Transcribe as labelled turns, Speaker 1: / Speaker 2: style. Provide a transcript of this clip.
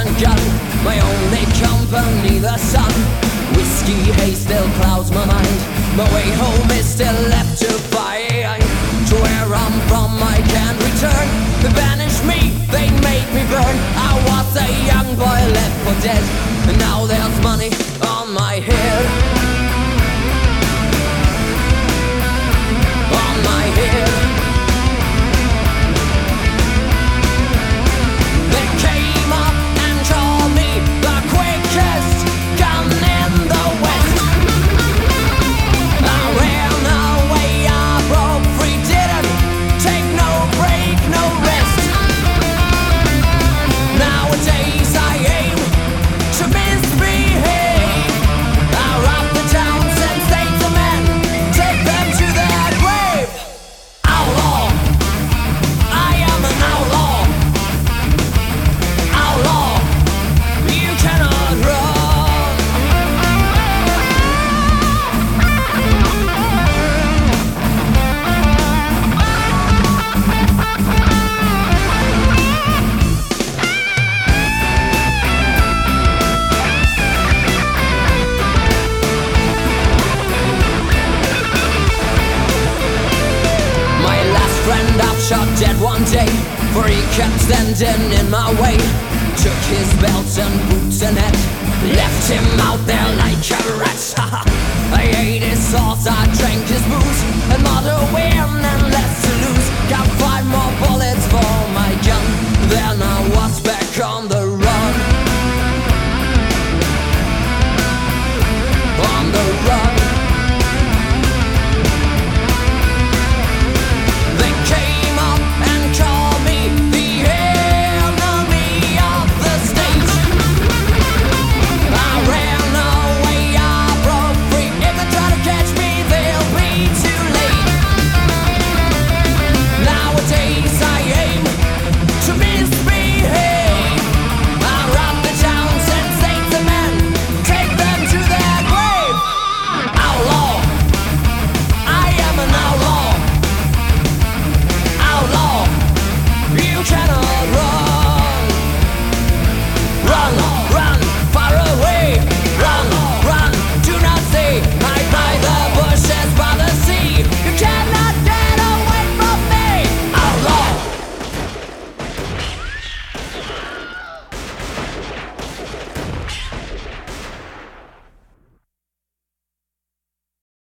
Speaker 1: and gun, my only company, the sun. Whiskey haze still clouds my mind. My way home is still left to find. To where I'm from I can't return. They banished me, they made me burn. I was a young boy left for dead, and now there's money on my head. On my head. They came up and called me the quickest gun in the West. I ran away, I broke free, didn't take no break, no rest. Nowadays I aim to misbehave. I rob the towns and statesmen, take them to their grave. Outlaw, I am an outlaw. Outlaw, you cannot run. My last friend I've shot dead one day, for he kept standing in my way. Took his belt and boots and hat, left him out there like a rat. I ate his horse, I drank his booze, and more to win and less to lose. Got 5 more bullets